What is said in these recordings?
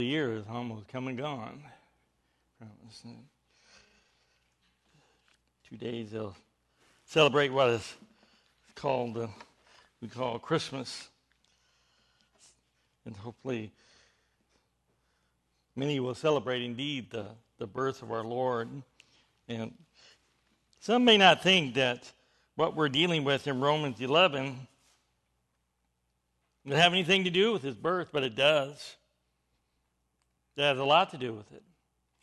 The year is almost come and gone. 2 days they'll celebrate what is called, we call Christmas. And hopefully many will celebrate indeed the birth of our Lord. And some may not think that what we're dealing with in Romans 11 doesn't have anything to do with his birth, but it does. It has a lot to do with it.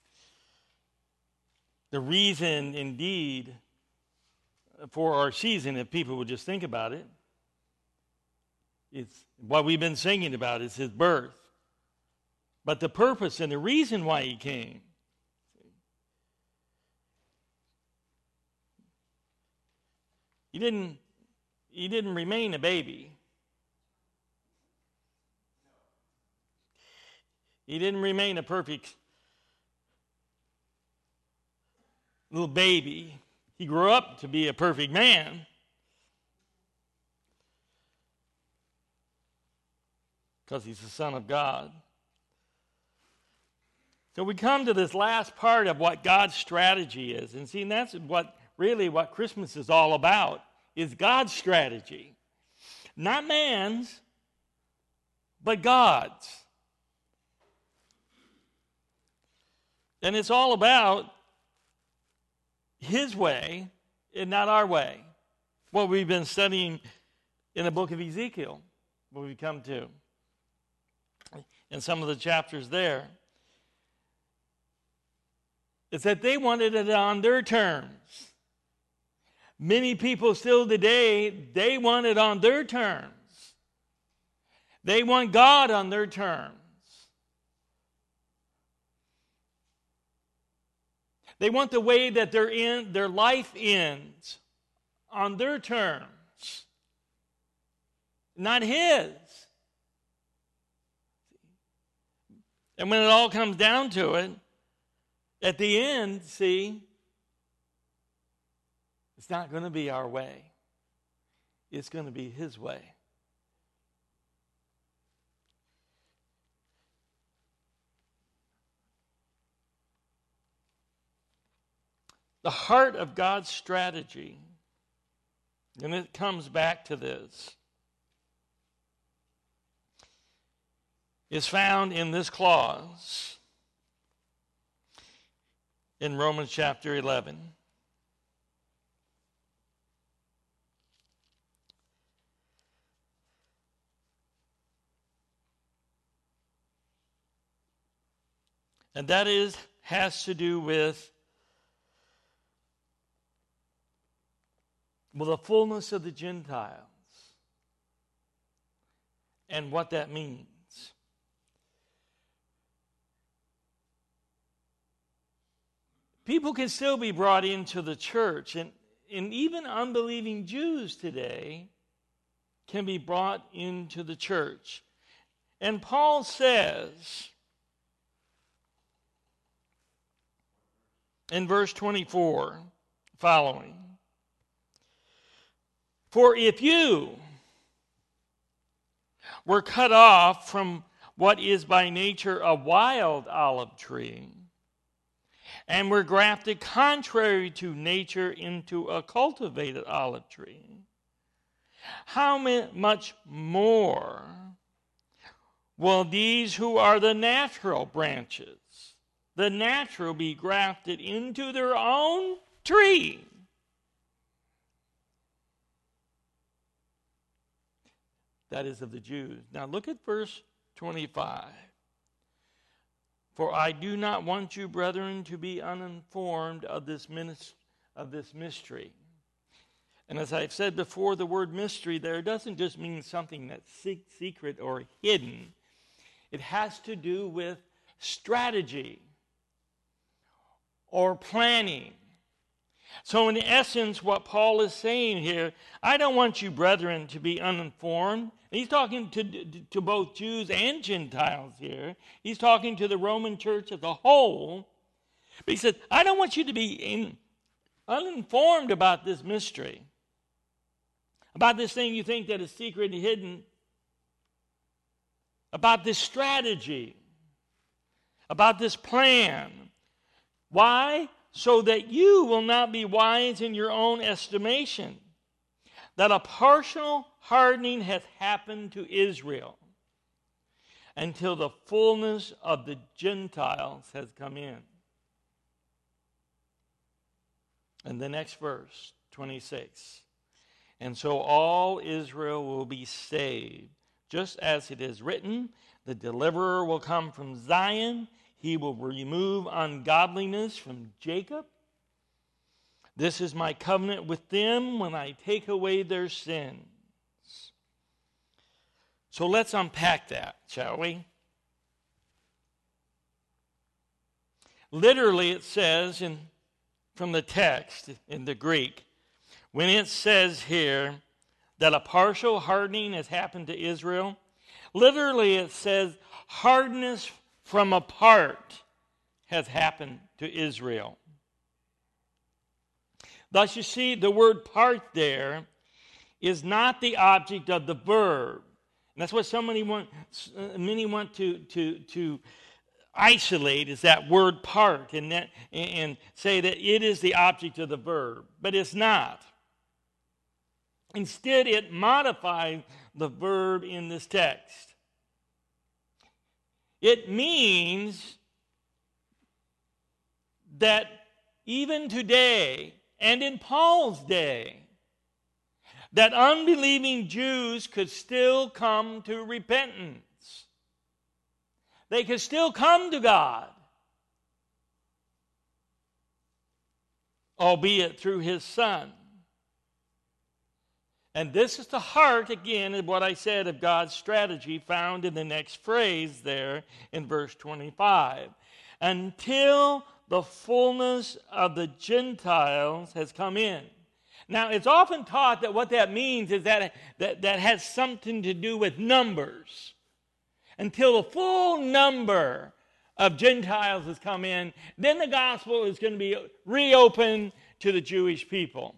The reason, indeed, for our season, if people would just think about it, it's what we've been singing about is his birth. But the purpose and the reason why he came, he didn't remain a baby. He didn't remain a perfect little baby. He grew up to be a perfect man. Because he's the Son of God. So we come to this last part of what God's strategy is. And see, that's what Christmas is all about, is God's strategy. Not man's, but God's. And it's all about his way and not our way. What we've been studying in the book of Ezekiel, what we come to, in some of the chapters there. It's that they wanted it on their terms. Many people still today, they want it on their terms. They want God on their terms. They want the way that their life ends on their terms, not his. And when it all comes down to it, at the end, see, it's not going to be our way. It's going to be his way. The heart of God's strategy, and it comes back to this, is found in this clause in Romans chapter 11. And that has to do with the fullness of the Gentiles and what that means. People can still be brought into the church, and even unbelieving Jews today can be brought into the church. And Paul says in verse 24 following, "For if you were cut off from what is by nature a wild olive tree, and were grafted contrary to nature into a cultivated olive tree, how much more will these who are the natural branches, the natural, be grafted into their own tree?" That is of the Jews. Now look at verse 25. "For I do not want you, brethren, to be uninformed of this mystery." And as I've said before, the word mystery there doesn't just mean something that's secret or hidden. It has to do with strategy or planning. So in essence, what Paul is saying here, I don't want you, brethren, to be uninformed. And he's talking to both Jews and Gentiles here. He's talking to the Roman church as a whole. But he said, I don't want you to be uninformed about this mystery, about this thing you think that is secret and hidden, about this strategy about this plan. Why? So that you will not be wise in your own estimation, that a partial hardening hath happened to Israel until the fullness of the Gentiles has come in. And the next verse, 26. And so all Israel will be saved, just as it is written, the deliverer will come from Zion. He will remove ungodliness from Jacob. This is my covenant with them when I take away their sins. So let's unpack that, shall we? Literally, it says from the text in the Greek, when it says here that a partial hardening has happened to Israel, literally it says hardness from a part has happened to Israel. Thus, you see, the word part there is not the object of the verb. And that's what many want to isolate, is that word part, and say that it is the object of the verb. But it's not. Instead, it modifies the verb in this text. It means that even today, and in Paul's day, that unbelieving Jews could still come to repentance. They could still come to God, albeit through his Son. And this is the heart, again, of what I said of God's strategy found in the next phrase there in verse 25. Until the fullness of the Gentiles has come in. Now, it's often taught that what that means is that has something to do with numbers. Until the full number of Gentiles has come in, then the gospel is going to be reopened to the Jewish people.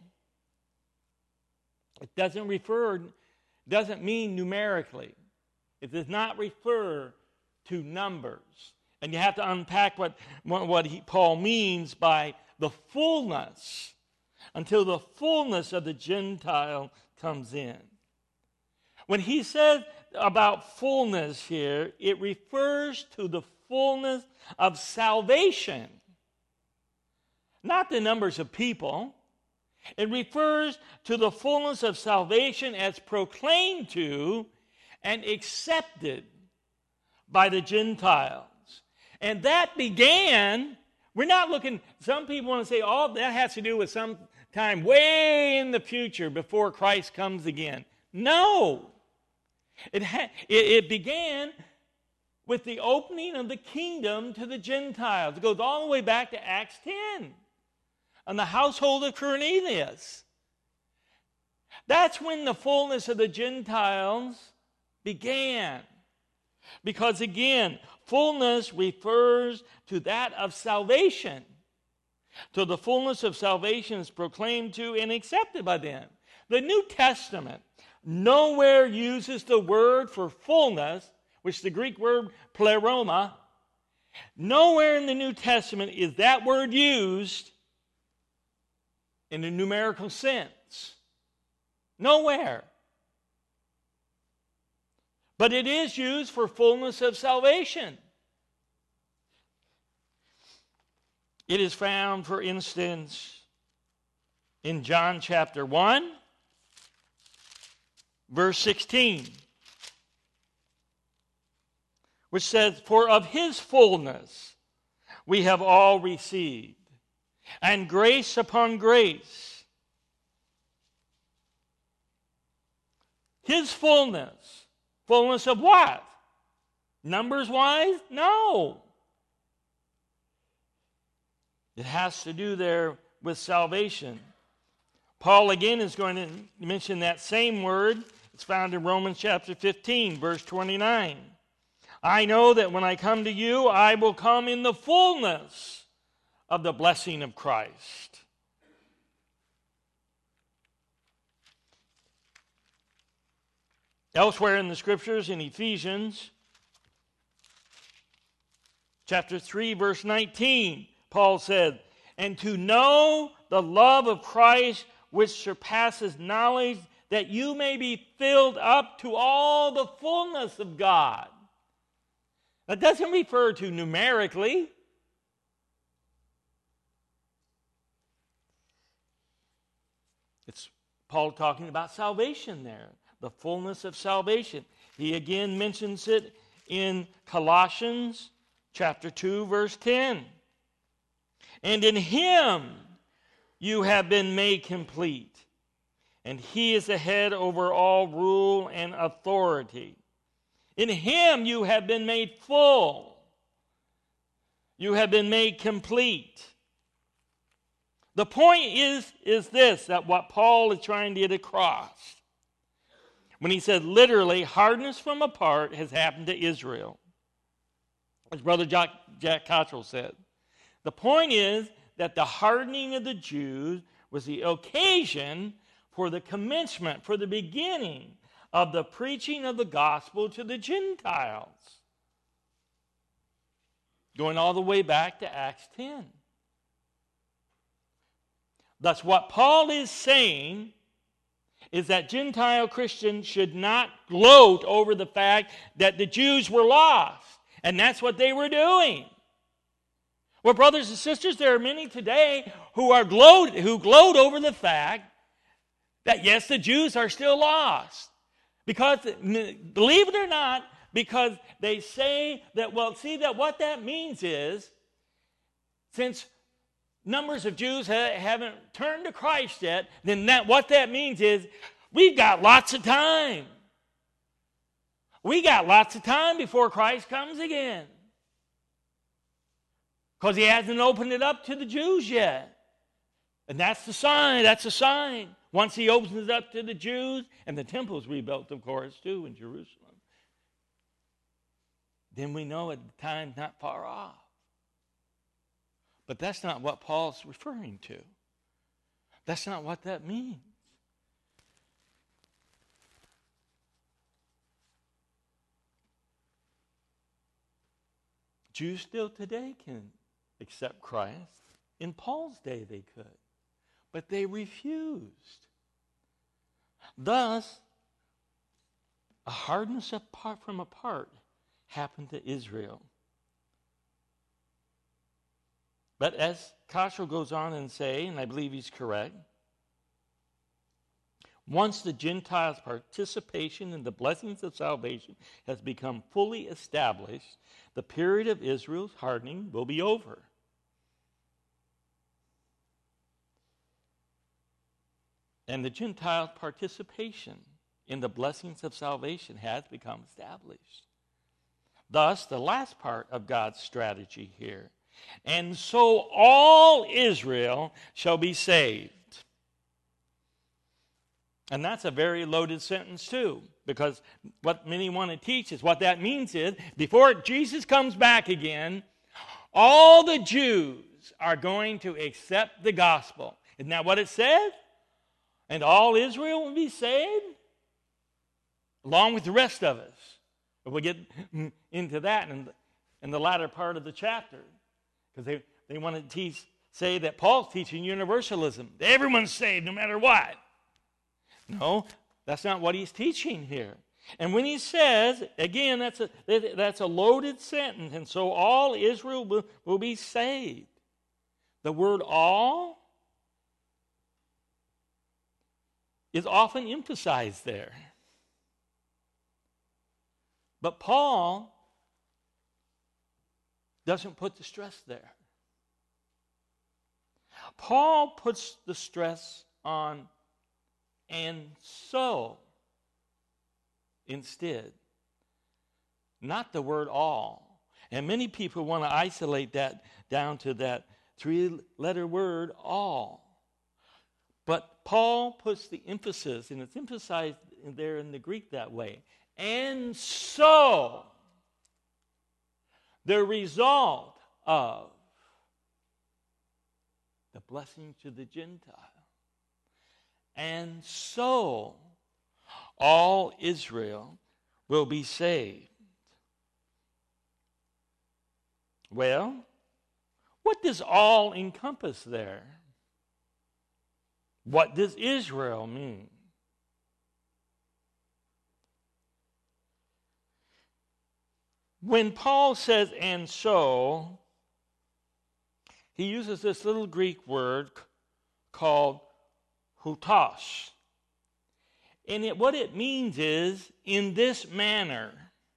It doesn't mean numerically. It does not refer to numbers. And you have to unpack what Paul means by the fullness, until the fullness of the Gentile comes in. When he says about fullness here, it refers to the fullness of salvation, not the numbers of people. It refers to the fullness of salvation as proclaimed to and accepted by the Gentiles. And that began, we're not looking, some people want to say, oh, that has to do with some time way in the future before Christ comes again. No. It began with the opening of the kingdom to the Gentiles. It goes all the way back to Acts 10. And the household of Cornelius. That's when the fullness of the Gentiles began. Because again, fullness refers to that of salvation. So the fullness of salvation is proclaimed to and accepted by them. The New Testament nowhere uses the word for fullness, which is the Greek word pleroma. Nowhere in the New Testament is that word used in a numerical sense. Nowhere. But it is used for fullness of salvation. It is found, for instance, in John chapter 1, verse 16, which says, "For of his fullness we have all received, and grace upon grace." His fullness. Fullness of what? Numbers-wise? No. It has to do there with salvation. Paul again is going to mention that same word. It's found in Romans chapter 15, verse 29. "I know that when I come to you, I will come in the fullness of the blessing of Christ." Elsewhere in the Scriptures, in Ephesians Chapter 3, verse 19, Paul said, "And to know the love of Christ which surpasses knowledge, that you may be filled up to all the fullness of God." That doesn't refer to numerically. It's Paul talking about salvation there, the fullness of salvation. He again mentions it in Colossians chapter 2, verse 10. "And in him you have been made complete, and he is the head over all rule and authority. In him you have been made full. You have been made complete." The point is this, that what Paul is trying to get across when he said literally hardness from a part has happened to Israel. As Brother Jack Cottrell said, the point is that the hardening of the Jews was the occasion for the commencement, for the beginning of the preaching of the gospel to the Gentiles. Going all the way back to Acts 10. Thus, what Paul is saying is that Gentile Christians should not gloat over the fact that the Jews were lost. And that's what they were doing. Well, brothers and sisters, there are many today who gloat over the fact that, yes, the Jews are still lost. Because, believe it or not, because they say that, well, see, that what that means is, since numbers of Jews haven't turned to Christ yet, then what that means is we've got lots of time. We got lots of time before Christ comes again. Because he hasn't opened it up to the Jews yet. And that's the sign. That's a sign. Once he opens it up to the Jews, and the temple's rebuilt, of course, too, in Jerusalem, then we know the time's not far off. But that's not what Paul's referring to. That's not what that means. Jews still today can accept Christ. In Paul's day they could. But they refused. Thus, a hardness apart from a part happened to Israel. But as Cottrell goes on and say, and I believe he's correct, once the Gentiles' participation in the blessings of salvation has become fully established, the period of Israel's hardening will be over. And the Gentiles' participation in the blessings of salvation has become established. Thus, the last part of God's strategy here. And so all Israel shall be saved. And that's a very loaded sentence too, because what many want to teach is what that means is, before Jesus comes back again, all the Jews are going to accept the gospel. Isn't that what it said? And all Israel will be saved, along with the rest of us. But we'll get into that in the latter part of the chapter, because they want to say that Paul's teaching universalism. Everyone's saved no matter what. No, that's not what he's teaching here. And when he says, again, that's a loaded sentence, and so all Israel will be saved. The word all is often emphasized there. But Paul doesn't put the stress there. Paul puts the stress on "and so" instead, not the word "all." And many people want to isolate that down to that three-letter word "all." But Paul puts the emphasis, and it's emphasized there in the Greek that way. And so, the result of the blessing to the Gentile. And so, all Israel will be saved. Well, what does all encompass there? What does Israel mean? When Paul says, and so, he uses this little Greek word called hutos. And what it means is, in this manner,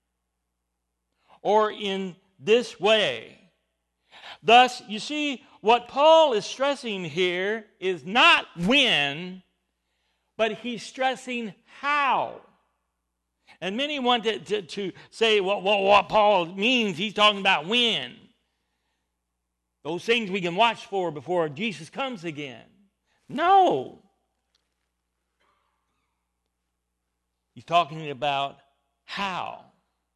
or in this way. Thus, you see, what Paul is stressing here is not when, but he's stressing how. And many want to say, well, what Paul means, he's talking about when. Those things we can watch for before Jesus comes again. No. He's talking about how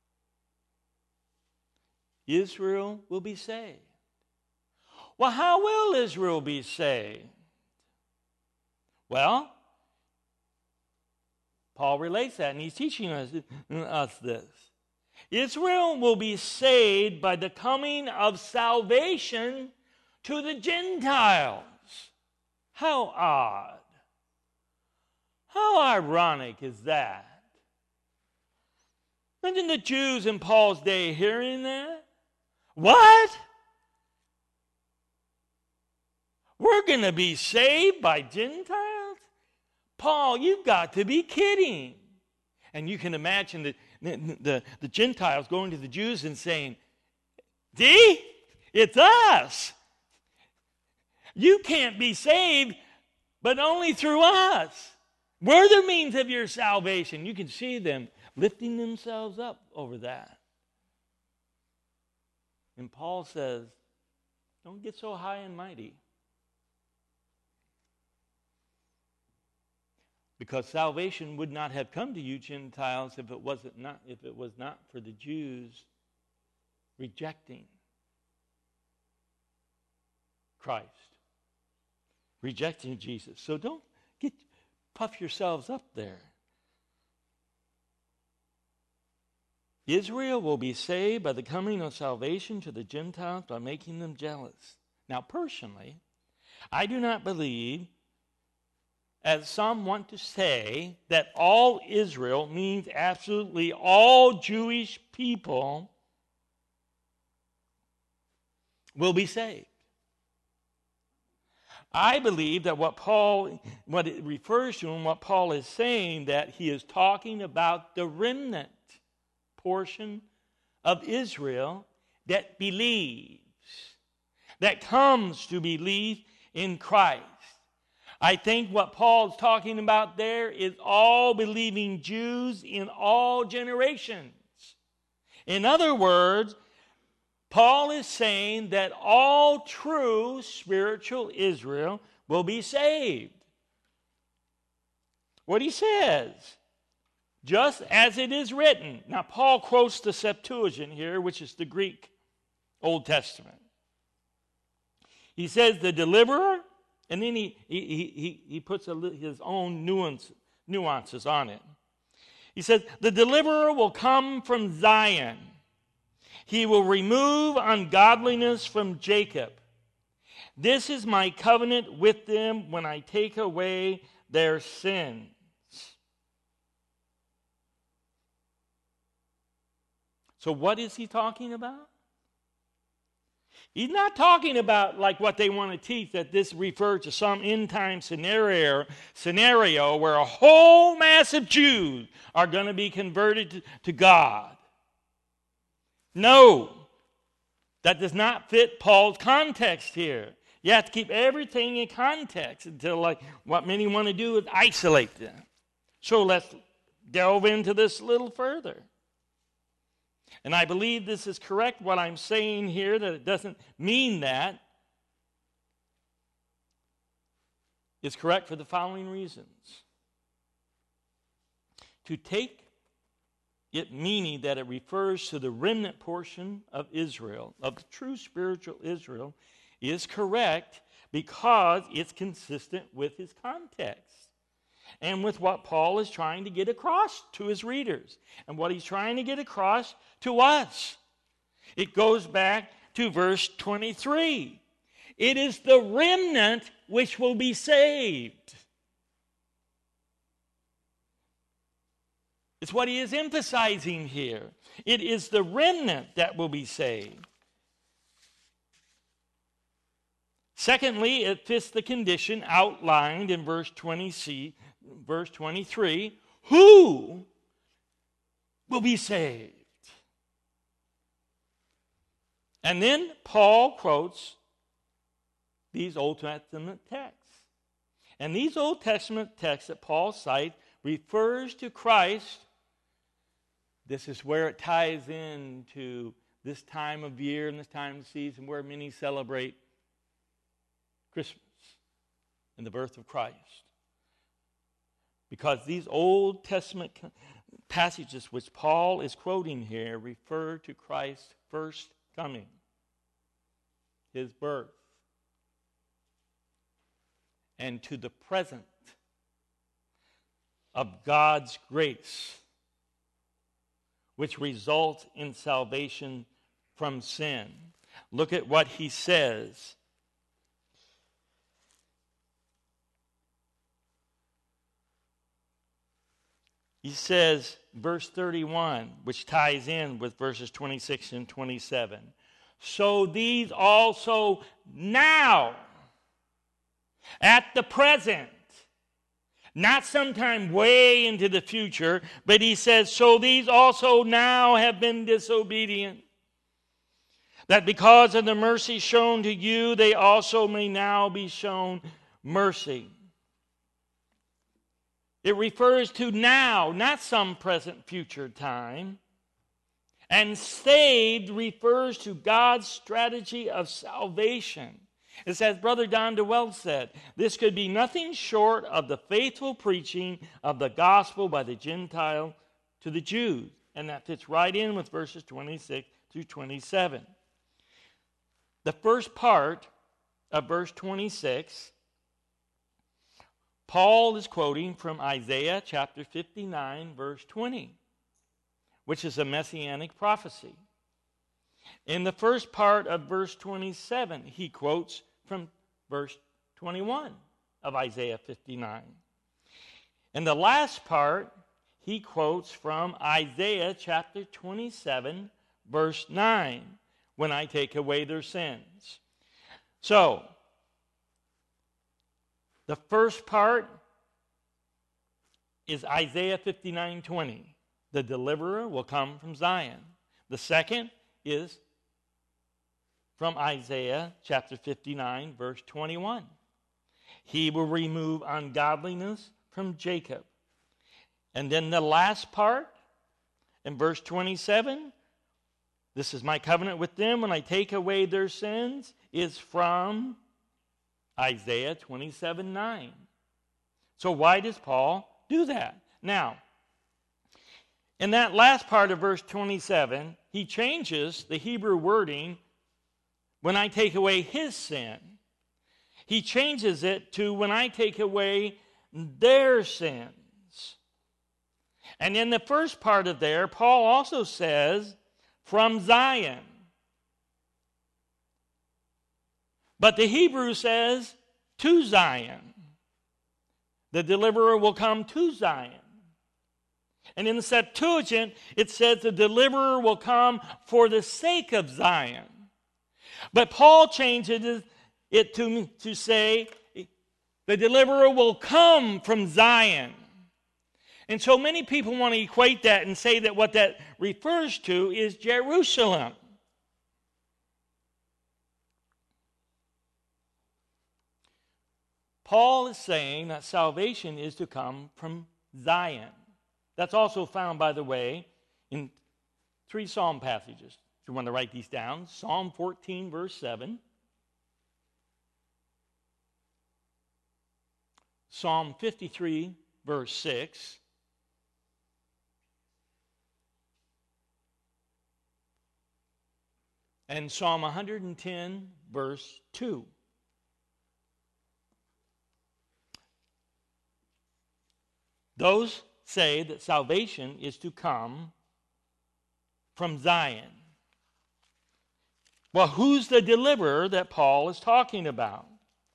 Israel will be saved. Well, how will Israel be saved? Well, Paul relates that, and he's teaching us this. Israel will be saved by the coming of salvation to the Gentiles. How odd. How ironic is that? Imagine the Jews in Paul's day hearing that. What? We're going to be saved by Gentiles? Paul, you've got to be kidding. And you can imagine the Gentiles going to the Jews and saying, see, it's us. You can't be saved, but only through us. We're the means of your salvation. You can see them lifting themselves up over that. And Paul says, don't get so high and mighty. Because salvation would not have come to you Gentiles if it was not for the Jews rejecting Christ, rejecting Jesus. So don't puff yourselves up there. Israel will be saved by the coming of salvation to the Gentiles by making them jealous. Now, personally, I do not believe, as some want to say, that all Israel means absolutely all Jewish people will be saved. I believe that what it refers to and what Paul is saying, that he is talking about the remnant portion of Israel that believes, that comes to believe in Christ. I think what Paul's talking about there is all believing Jews in all generations. In other words, Paul is saying that all true spiritual Israel will be saved. What he says, just as it is written. Now, Paul quotes the Septuagint here, which is the Greek Old Testament. He says the deliverer, and then he puts his own nuances on it. He says, the deliverer will come from Zion. He will remove ungodliness from Jacob. This is my covenant with them when I take away their sins. So what is he talking about? He's not talking about like what they want to teach, that this refers to some end-time scenario where a whole mass of Jews are going to be converted to God. No, that does not fit Paul's context here. You have to keep everything in context until, like, what many want to do is isolate them. So let's delve into this a little further. And I believe this is correct, what I'm saying here, that it doesn't mean that. It's correct for the following reasons. To take it meaning that it refers to the remnant portion of Israel, of the true spiritual Israel, is correct because it's consistent with his context and with what Paul is trying to get across to his readers and what he's trying to get across to us. It goes back to verse 23. It is the remnant which will be saved. It's what he is emphasizing here. It is the remnant that will be saved. Secondly, it fits the condition outlined in verse 23. Who will be saved? And then Paul quotes these Old Testament texts. And these Old Testament texts that Paul cites refers to Christ. This is where it ties into this time of year and this time of season where many celebrate Christmas and the birth of Christ. Because these Old Testament passages which Paul is quoting here refer to Christ's first coming, his birth, and to the present of God's grace, which results in salvation from sin. Look at what he says. He says, verse 31, which ties in with verses 26 and 27. So these also now, at the present, not sometime way into the future, but he says, so these also now have been disobedient, that because of the mercy shown to you, they also may now be shown mercy. It refers to now, not some present future time. And saved refers to God's strategy of salvation. It's as Brother Don DeWell said, this could be nothing short of the faithful preaching of the gospel by the Gentile to the Jews. And that fits right in with verses 26 through 27. The first part of verse 26, Paul is quoting from Isaiah chapter 59, verse 20, which is a messianic prophecy. In the first part of verse 27, he quotes from verse 21 of Isaiah 59. In the last part, he quotes from Isaiah chapter 27, verse 9, when I take away their sins. So, the first part is Isaiah 59:20. The deliverer will come from Zion. The second is from Isaiah chapter 59, verse 21. He will remove ungodliness from Jacob. And then the last part, in verse 27, this is my covenant with them when I take away their sins, is from Isaiah 27:9. So why does Paul do that? Now, in that last part of verse 27, he changes the Hebrew wording, when I take away his sin. He changes it to when I take away their sins. And in the first part of there, Paul also says, from Zion. But the Hebrew says, to Zion. The deliverer will come to Zion. And in the Septuagint, it says the deliverer will come for the sake of Zion. But Paul changes it to say, the deliverer will come from Zion. And so many people want to equate that and say that what that refers to is Jerusalem. Paul is saying that salvation is to come from Zion. That's also found, by the way, in 3 Psalm passages. If you want to write these down, Psalm 14, verse 7. Psalm 53, verse 6. And Psalm 110, verse 2. Those say that salvation is to come from Zion. Well, who's the deliverer that Paul is talking about?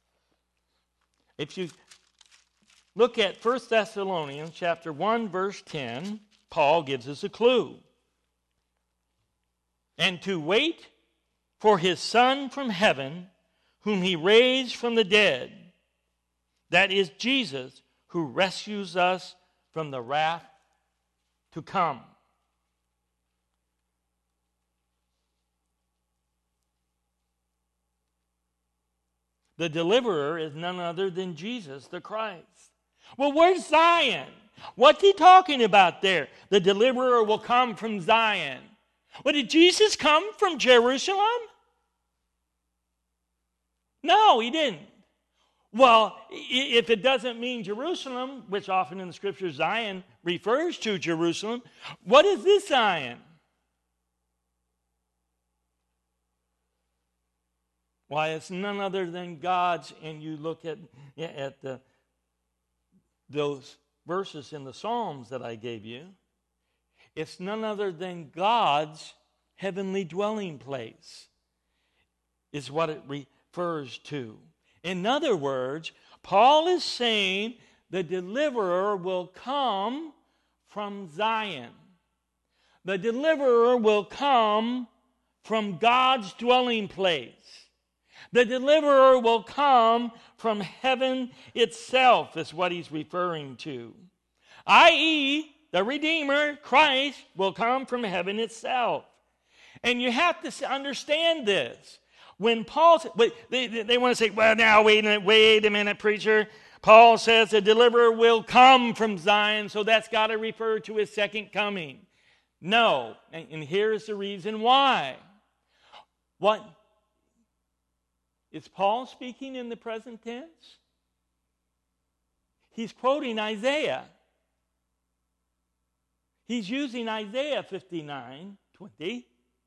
If you look at 1 Thessalonians chapter 1, verse 10, Paul gives us a clue. And to wait for his Son from heaven, whom he raised from the dead, that is Jesus, who rescues us from the wrath to come. The deliverer is none other than Jesus the Christ. Well, where's Zion? What's he talking about there? The deliverer will come from Zion. Well, did Jesus come from Jerusalem? No, he didn't. Well, if it doesn't mean Jerusalem, which often in the scriptures Zion refers to Jerusalem, what is this Zion? Why, it's none other than God's, and you look at those verses in the Psalms that I gave you, it's none other than God's heavenly dwelling place, is what it refers to. In other words, Paul is saying the deliverer will come from Zion. The deliverer will come from God's dwelling place. The deliverer will come from heaven itself, is what he's referring to. I.e., the Redeemer, Christ, will come from heaven itself. And you have to understand this. When Paul, they want to say, well, now, wait a minute, preacher. Paul says the deliverer will come from Zion, so that's got to refer to his second coming. No, and here's the reason why. What? Is Paul speaking in the present tense? He's quoting Isaiah. He's using Isaiah 59:20.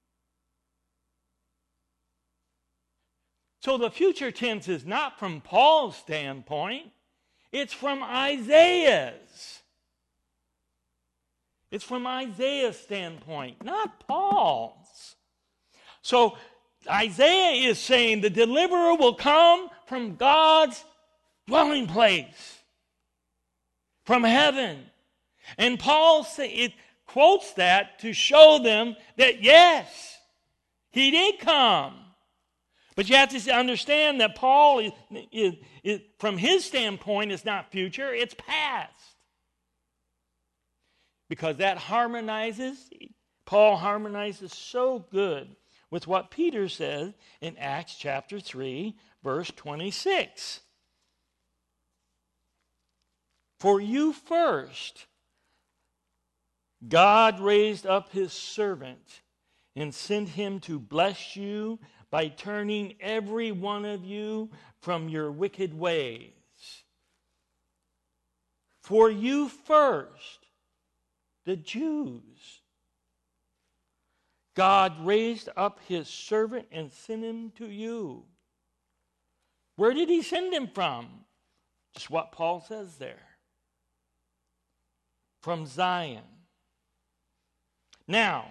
So the future tense is not from Paul's standpoint. It's from Isaiah's. It's from Isaiah's standpoint, not Paul's. So Isaiah is saying the deliverer will come from God's dwelling place, from heaven. And Paul quotes that to show them that, yes, he did come. But you have to understand that Paul, is from his standpoint, is not future, it's past. Because that Paul harmonizes so good with what Peter says in Acts chapter 3, verse 26. For you first, God raised up his servant and sent him to bless you by turning every one of you from your wicked ways. For you first, the Jews, God raised up his servant and sent him to you. Where did he send him from? Just what Paul says there. From Zion. Now,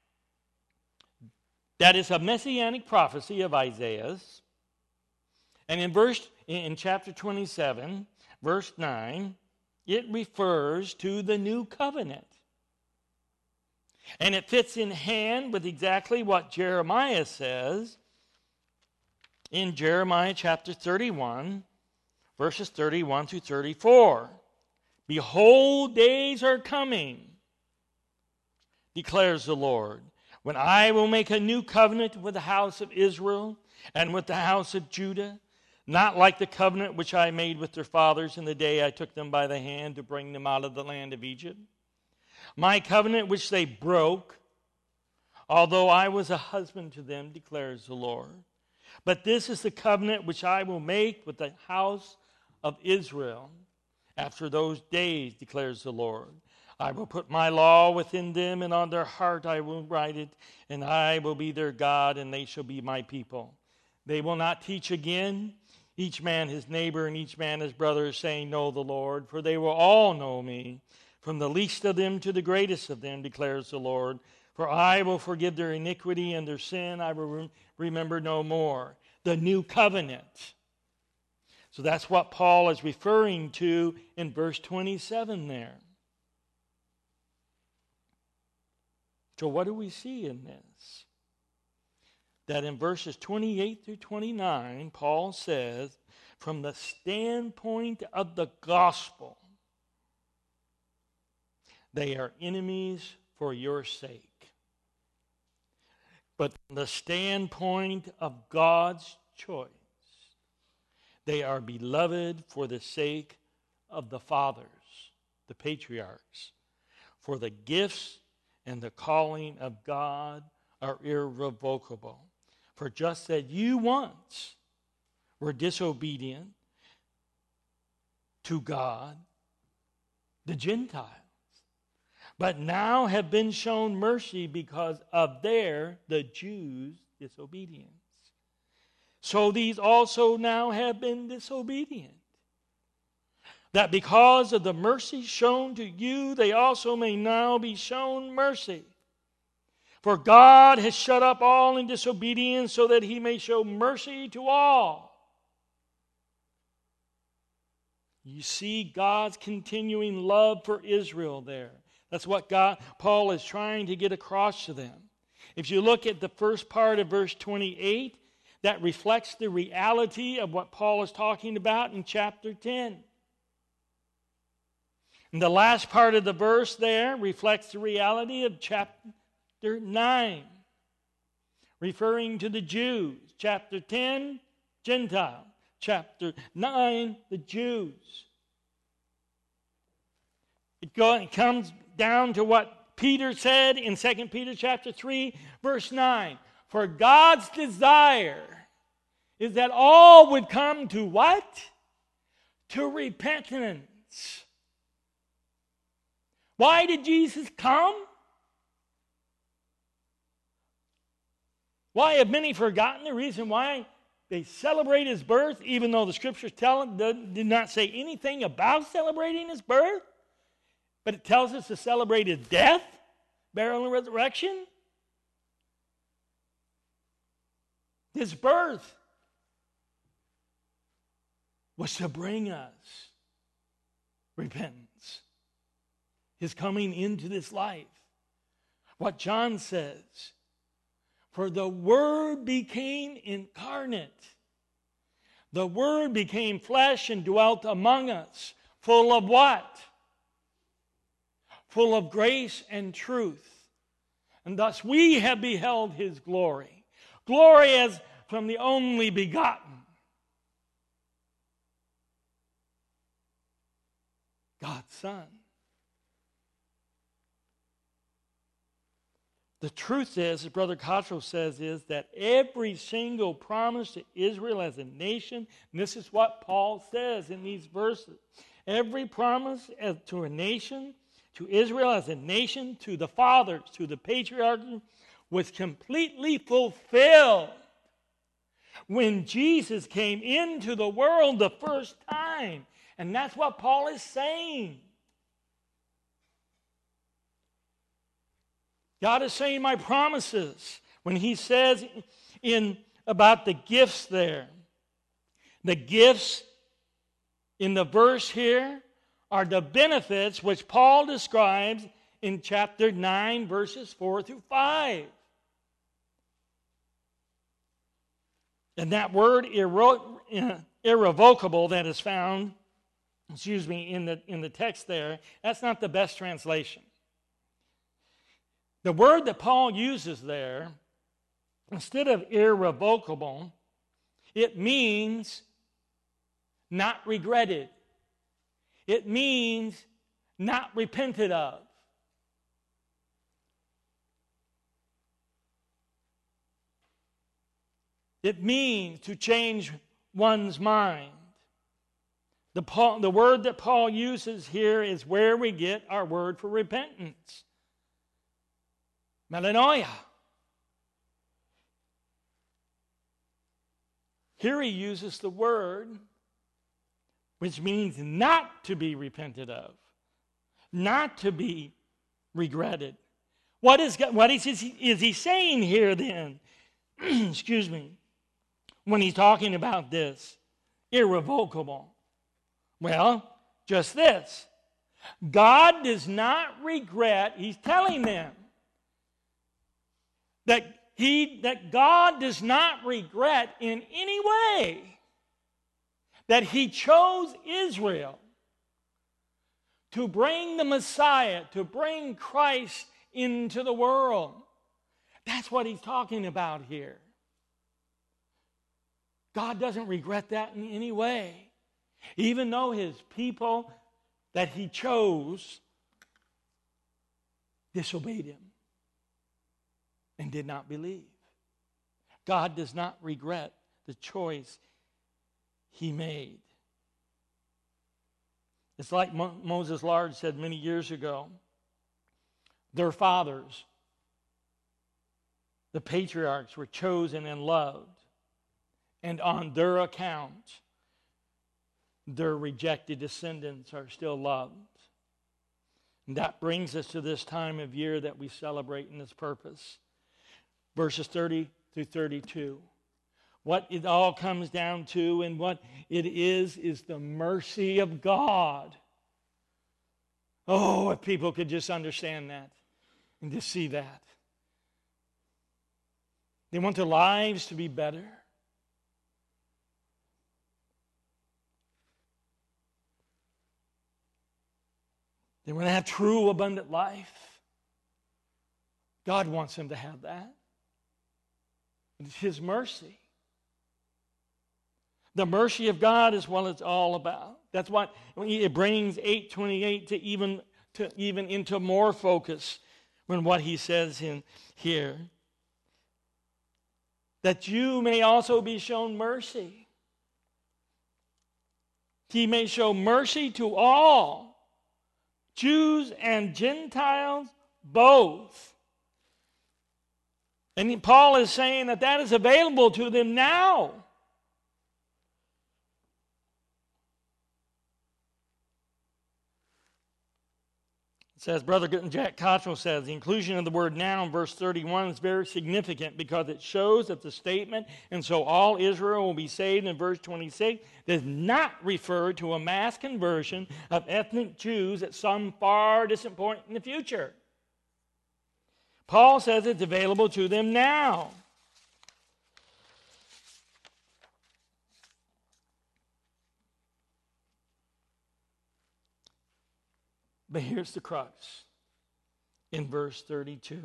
that is a messianic prophecy of Isaiah's. And in chapter 27, verse 9, it refers to the new covenant. And it fits in hand with exactly what Jeremiah says in Jeremiah chapter 31, verses 31 through 34. Behold, days are coming, declares the Lord, when I will make a new covenant with the house of Israel and with the house of Judah, not like the covenant which I made with their fathers in the day I took them by the hand to bring them out of the land of Egypt. My covenant which they broke, although I was a husband to them, declares the Lord. But this is the covenant which I will make with the house of Israel after those days, declares the Lord. I will put my law within them, and on their heart I will write it, and I will be their God, and they shall be my people. They will not teach again, each man his neighbor, and each man his brother, saying, Know the Lord, for they will all know me, from the least of them to the greatest of them, declares the Lord. For I will forgive their iniquity and their sin I will remember no more. The new covenant. So that's what Paul is referring to in verse 27 there. So what do we see in this? That in verses 28 through 29, Paul says, from the standpoint of the gospel, they are enemies for your sake. But from the standpoint of God's choice, they are beloved for the sake of the fathers, the patriarchs. For the gifts and the calling of God are irrevocable. For just as you once were disobedient to God, the Gentiles, but now have been shown mercy because of the Jews' disobedience. So these also now have been disobedient, that because of the mercy shown to you, they also may now be shown mercy. For God has shut up all in disobedience so that he may show mercy to all. You see God's continuing love for Israel there. That's what Paul is trying to get across to them. If you look at the first part of verse 28, that reflects the reality of what Paul is talking about in chapter 10. And the last part of the verse there reflects the reality of chapter 9, referring to the Jews. Chapter 10, Gentile. Chapter 9, the Jews. It comes down to what Peter said in 2 Peter chapter 3, verse 9. For God's desire is that all would come to what? To repentance. Why did Jesus come? Why have many forgotten the reason why they celebrate his birth, even though the scriptures did not say anything about celebrating his birth? But it tells us to celebrate his death, burial, and resurrection. His birth was to bring us repentance. His coming into this life. What John says, for the Word became incarnate. The Word became flesh and dwelt among us, full of what? Full of grace and truth. And thus we have beheld his glory. Glory as from the only begotten. God's Son. The truth is, as Brother Cottrell says, is that every single promise to Israel as a nation, and this is what Paul says in these verses, every promise to a nation, to Israel as a nation, to the fathers, to the patriarchs, was completely fulfilled when Jesus came into the world the first time. And that's what Paul is saying. God is saying my promises when he says about the gifts there. The gifts in the verse here are the benefits which Paul describes in chapter 9, verses 4 through 5. And that word irrevocable that is found, in the text there, that's not the best translation. The word that Paul uses there, instead of irrevocable, it means not regretted. It means not repented of. It means to change one's mind. The word that Paul uses here is where we get our word for repentance. Metanoia. Here he uses the word which means not to be repented of, not to be regretted. What is he saying here then? Excuse me. When he's talking about this, irrevocable. Well, just this. God does not regret, he's telling them that God does not regret in any way that he chose Israel to bring the Messiah, to bring Christ into the world. That's what he's talking about here. God doesn't regret that in any way. Even though his people that he chose disobeyed him and did not believe. God does not regret the choice he made. It's like Moses Lard said many years ago. Their fathers, the patriarchs, were chosen and loved. And on their account, their rejected descendants are still loved. And that brings us to this time of year that we celebrate in this purpose. Verses 30 through 32. What it all comes down to and what it is the mercy of God. Oh, if people could just understand that and just see that. They want their lives to be better. They want to have true, abundant life. God wants them to have that. It's his mercy. The mercy of God is what it's all about. That's what it brings 8:28 to even into more focus when what he says in here. That you may also be shown mercy. He may show mercy to all, Jews and Gentiles both. And Paul is saying that is available to them now. It says, Brother Jack Cottrell says, the inclusion of the word now in verse 31 is very significant because it shows that the statement, and so all Israel will be saved in verse 26, does not refer to a mass conversion of ethnic Jews at some far distant point in the future. Paul says it's available to them now. But here's the crux in verse 32.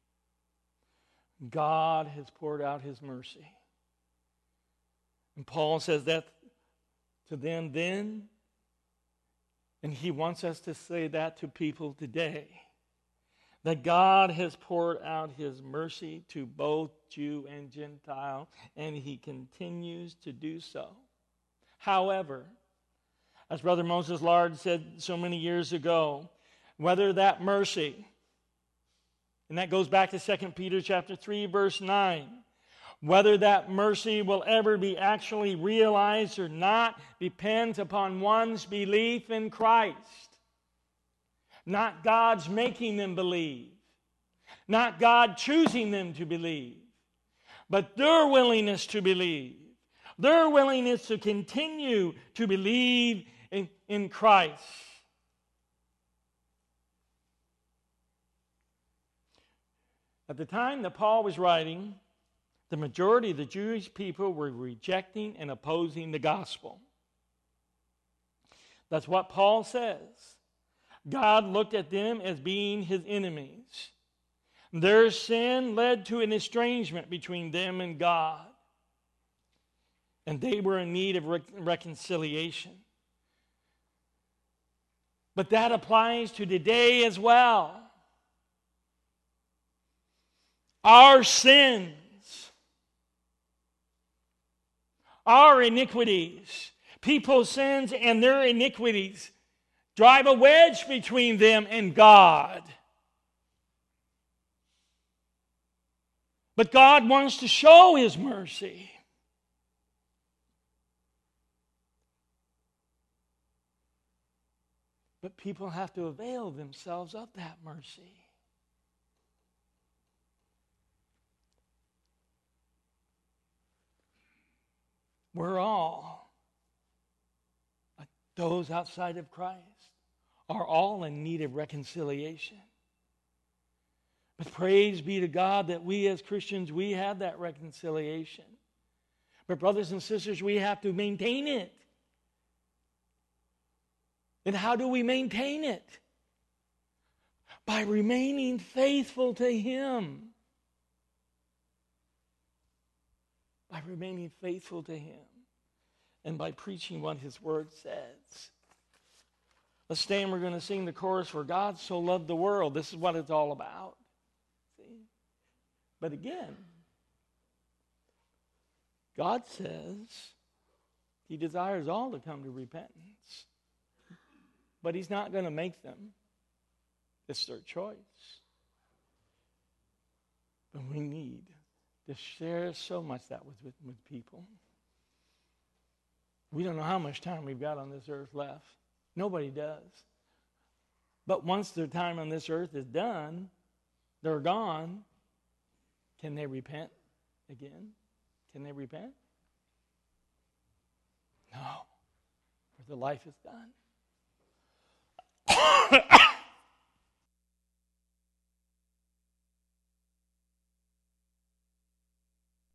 God has poured out his mercy. And Paul says that to them then, and he wants us to say that to people today. That God has poured out his mercy to both Jew and Gentile, and he continues to do so. However, as Brother Moses Lard said so many years ago, whether that mercy, and that goes back to 2 Peter chapter 3, verse 9, whether that mercy will ever be actually realized or not depends upon one's belief in Christ. Not God's making them believe. Not God choosing them to believe. But their willingness to believe. Their willingness to continue to believe in Christ. At the time that Paul was writing, the majority of the Jewish people were rejecting and opposing the gospel. That's what Paul says. God looked at them as being his enemies. Their sin led to an estrangement between them and God. And they were in need of reconciliation. But that applies to today as well. Our sins, our iniquities, people's sins and their iniquities drive a wedge between them and God. But God wants to show his mercy. But people have to avail themselves of that mercy. We're all, those outside of Christ, are all in need of reconciliation. But praise be to God that we as Christians, we have that reconciliation. But brothers and sisters, we have to maintain it. And how do we maintain it? By remaining faithful to Him. By remaining faithful to Him. And by preaching what His Word says. Let's stand, we're going to sing the chorus, For God So Loved the World. This is what it's all about. See? But again, God says He desires all to come to repentance. But He's not going to make them. It's their choice. But we need to share so much that with people. We don't know how much time we've got on this earth left. Nobody does. But once their time on this earth is done, they're gone. Can they repent again? Can they repent? No. For the life is done.